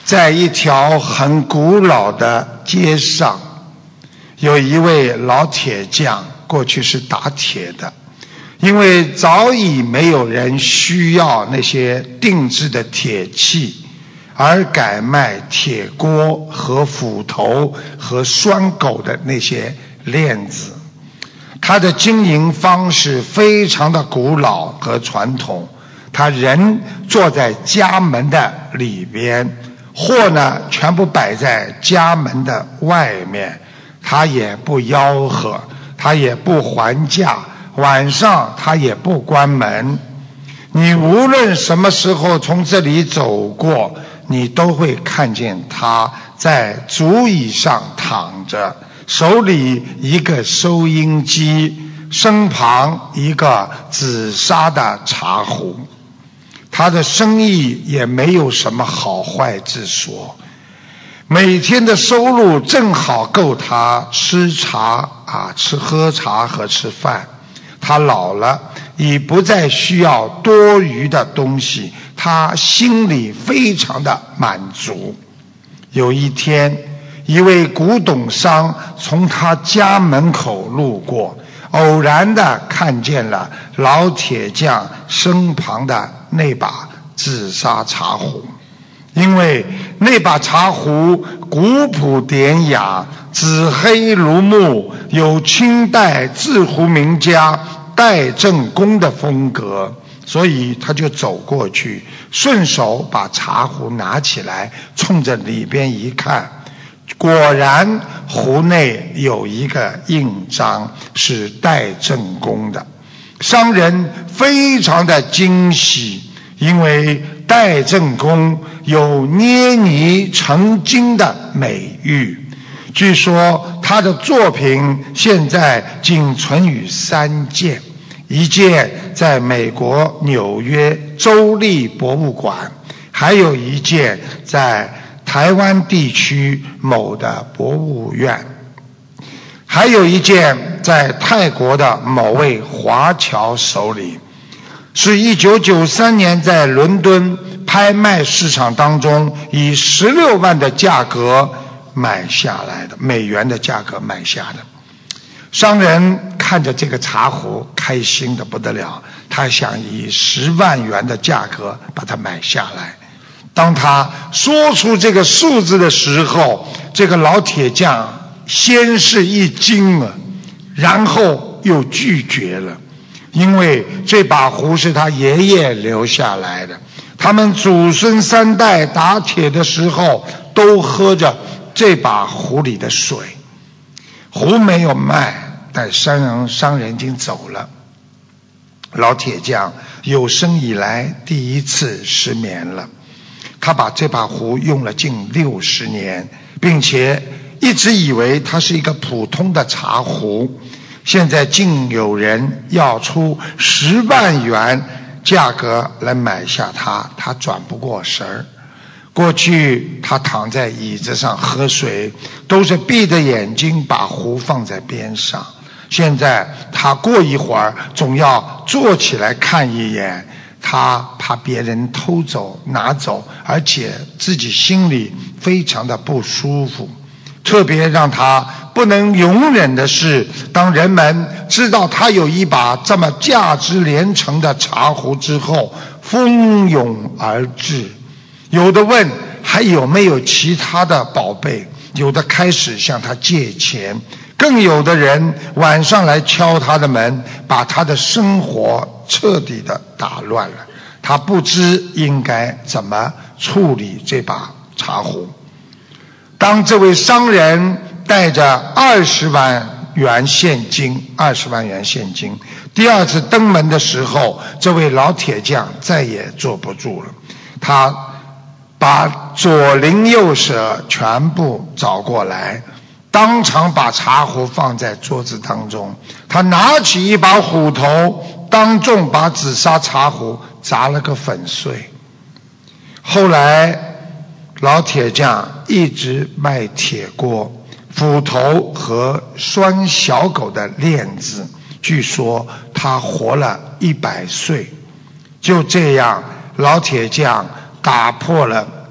在一条很古老的街上，有一位老铁匠，过去是打铁的，因为早已没有人需要那些定制的铁器，而改卖铁锅和斧头和拴狗的那些链子。他的经营方式非常的古老和传统，他人坐在家门的里边，货呢全部摆在家门的外面，他也不吆喝，他也不还价，晚上他也不关门。你无论什么时候从这里走过，你都会看见他在竹椅上躺着，手里一个收音机，身旁一个紫砂的茶壶。他的生意也没有什么好坏之说，每天的收入正好够他吃喝茶和吃饭。他老了，已不再需要多余的东西，他心里非常的满足。有一天，一位古董商从他家门口路过，偶然的看见了老铁匠身旁的那把紫砂茶壶。因为那把茶壶古朴典雅，紫黑如木，有清代制壶名家戴正公的风格，所以他就走过去，顺手把茶壶拿起来，冲着里边一看，果然壶内有一个印章，是戴正公的。商人非常的惊喜，因为戴正公有捏泥成金的美誉，据说他的作品现在仅存于3件，一件在美国纽约州立博物馆，还有一件在台湾地区某的博物院，还有一件在泰国的某位华侨手里，是1993年在伦敦拍卖市场当中以16万的价格买下来的，美元的价格买下的。商人看着这个茶壶开心的不得了，他想以10万元的价格把它买下来。当他说出这个数字的时候，这个老铁匠先是一惊了，然后又拒绝了，因为这把壶是他爷爷留下来的，他们祖孙3代打铁的时候都喝着这把壶里的水。壶没有卖，但商人已经走了。老铁匠有生以来第一次失眠了，他把这把壶用了近60年，并且一直以为它是一个普通的茶壶，现在竟有人要出10万元价格来买下它，他转不过神儿。过去他躺在椅子上喝水，都是闭着眼睛把壶放在边上，现在他过一会儿总要坐起来看一眼，他怕别人偷走拿走，而且自己心里非常的不舒服。特别让他不能容忍的是，当人们知道他有一把这么价值连城的茶壶之后，蜂拥而至，有的问还有没有其他的宝贝，有的开始向他借钱，更有的人晚上来敲他的门，把他的生活彻底的打乱了。他不知应该怎么处理这把茶壶。当这位商人带着20万元现金第二次登门的时候，这位老铁匠再也坐不住了，他把左邻右舍全部找过来，当场把茶壶放在桌子当中，他拿起一把斧头，当众把紫砂茶壶砸了个粉碎。后来老铁匠一直卖铁锅、斧头和拴小狗的链子，据说他活了100岁。就这样，老铁匠打破了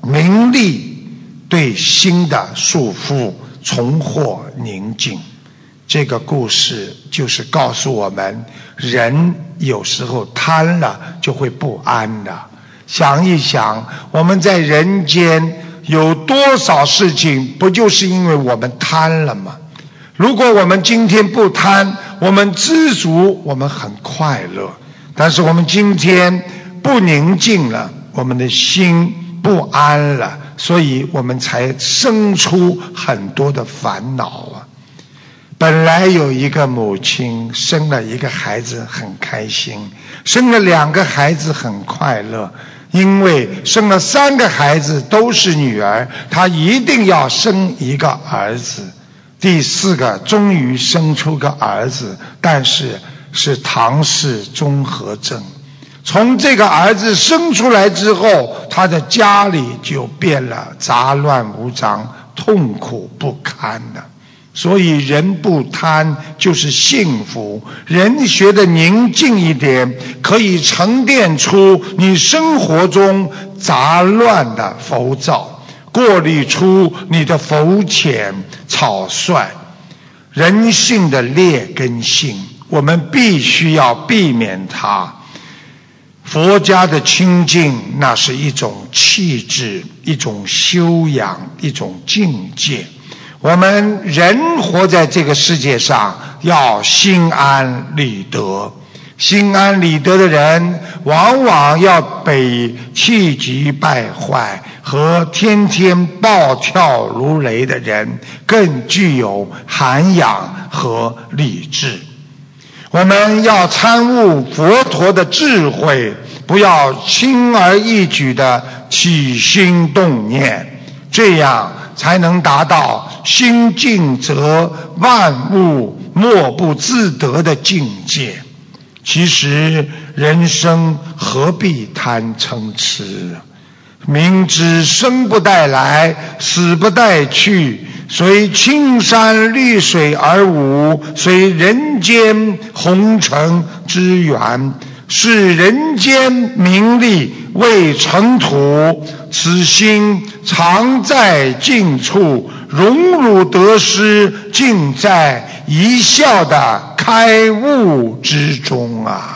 名利对心的束缚，重获宁静。这个故事就是告诉我们，人有时候贪了就会不安的。想一想，我们在人间有多少事情不就是因为我们贪了吗？如果我们今天不贪，我们知足，我们很快乐。但是我们今天不宁静了，我们的心不安了，所以我们才生出很多的烦恼啊。本来有一个母亲生了一个孩子很开心，生了2个孩子很快乐，因为生了3个孩子都是女儿，她一定要生一个儿子。第4个终于生出个儿子，但是是唐氏综合症。从这个儿子生出来之后，他的家里就变了杂乱无章，痛苦不堪的。所以人不贪就是幸福，人学得宁静一点，可以沉淀出你生活中杂乱的浮躁，过滤出你的浮浅草率。人性的劣根性，我们必须要避免它。佛家的清净，那是一种气质，一种修养，一种境界。我们人活在这个世界上，要心安理得。心安理得的人，往往要比气急败坏和天天暴跳如雷的人更具有涵养和理智。我们要参悟佛陀的智慧，不要轻而易举的起心动念，这样才能达到心静则万物莫不自得的境界。其实人生何必贪嗔痴，明知生不带来，死不带去，随青山绿水而舞，随人间红尘之缘，是人间名利未尘土，此心常在静处，荣辱得失尽在一笑的开悟之中啊。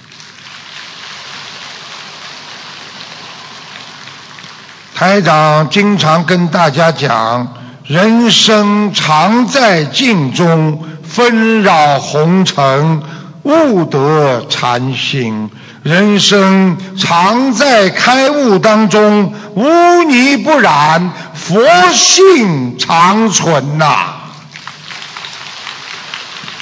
台长经常跟大家讲，人生常在静中，纷扰红尘，悟得禅心。人生常在开悟当中，污泥不染，佛性常存啊。